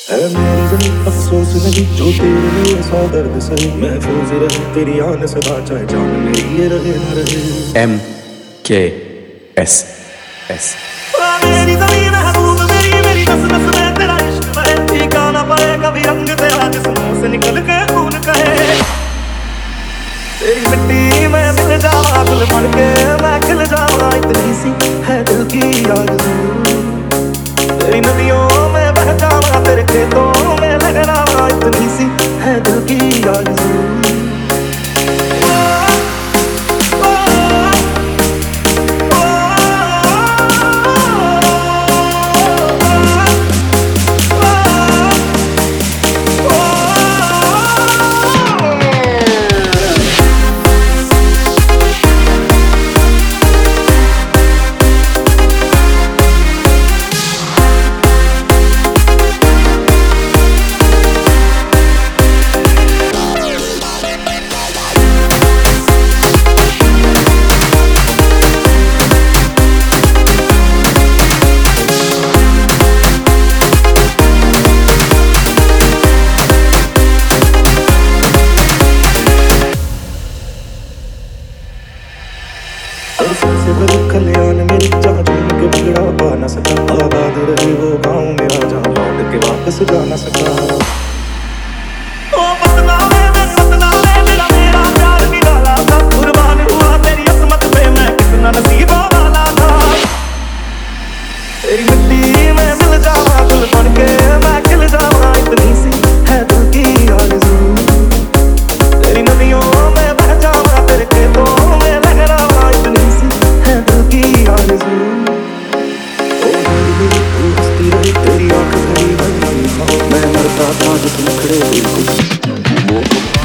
है मेरी जमी अफसोस नहीं जो तेरे लिए सौ दर्द सही महफूज रहे तेरी आन सदा चाहे जान मेरी ये रहे न रहे MKS मेरी ज़मीं महबूब मेरी मेरी नस नस में तेरा इश्क बहे फीका ना पड़े कभी रंग तेरा जिस्मों से निकल के खून कहे तेरी मिट्टी में मिल जावा गुल बन के मैं खिल जावा इतनी सी है दिल की आरज़ू तेरी नदियों में बह जावा तेरे खेतों में लहरावा इतनी सी है दिल की आरज़ू खलियान मेरी जहाँ झूम के बिगड़ा पा न सका आबाद रहे वो गाँव मेरा जहाँ लौट के वापस जा न सका तेरी मिट्टी में मिल जावा गुल बन के मैं खिल जावा इतनी सी है दिल की आरज़ू तेरी नदियों में बह जावा तेरे खेतों में लहरावा इतनी सी है दिल की आरज़ू तेरी आँख भरी बनी मैं मरता था जिस मुखड़े वो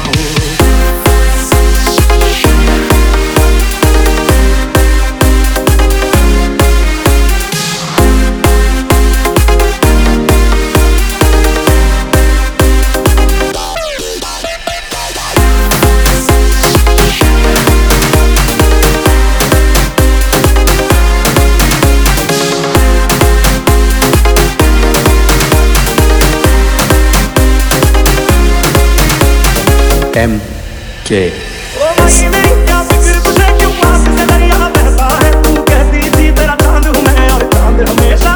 MKS तुझे क्यों पास से दरिया बहता है तू कहती थी तेरा चांद हूँ मैं और चांद हमेशा